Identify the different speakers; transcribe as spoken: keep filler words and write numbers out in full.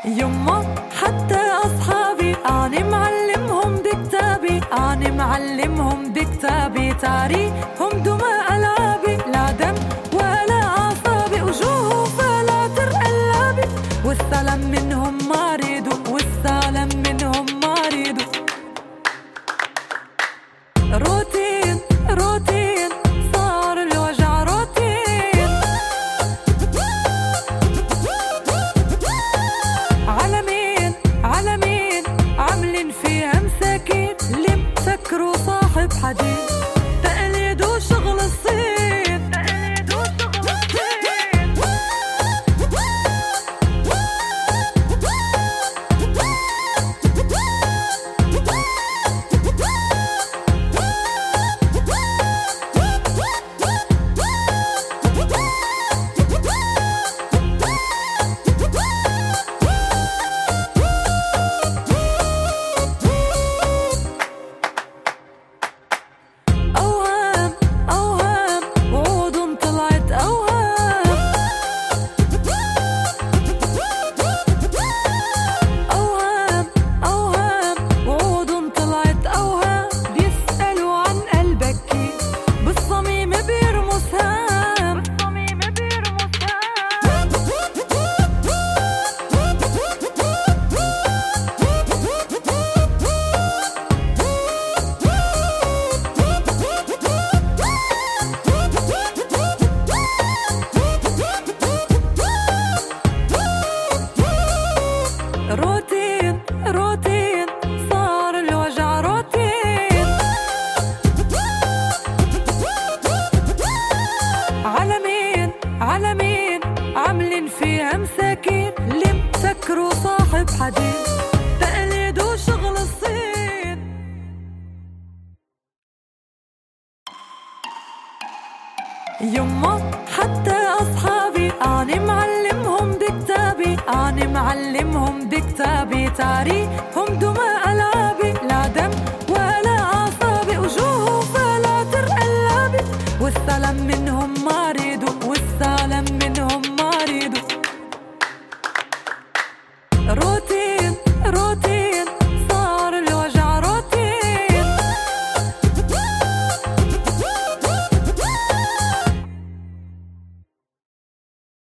Speaker 1: يما حتى أصحابي أنا معلمهم بكتابي، أنا معلمهم بكتابي تاريخهم دماء ألعابي، لا دم ولا أعصابي، وجوه فلا ترقلابي، والسلام منهم ما ريدوا، والسلام منهم ما ريدوا. روتين روتين صار الوجع روتين، على مين على مين عاملين فيها مساكين، اللي مفكروا صاحب حديد تقليد وشغل الصين، تقليد وشغل الصين. أوهام أوهام وعود طلعت أوهام، أوهام أوهام وعود طلعت أوهام، بيسألوا عن قلبك كيف بالصميم بيرموا سهام، بالصميم بيرموا سهام. روتين روتين صار الوجع روتين، على مين على مين عاملين فيها مساكين، اللي مفكروا صاحب حديد تقليد وشغل الصين. يما حتى أصحابي أنا معلمهم بكتابي، أنا معلمهم بكتابي تاريخهم دماء ألعابي، لا دم ولا أعصابي، وجوه فلا ترقلابي، والسلام منهم ما ريدوا، والسلام منهم ما ريدوا. روتين روتين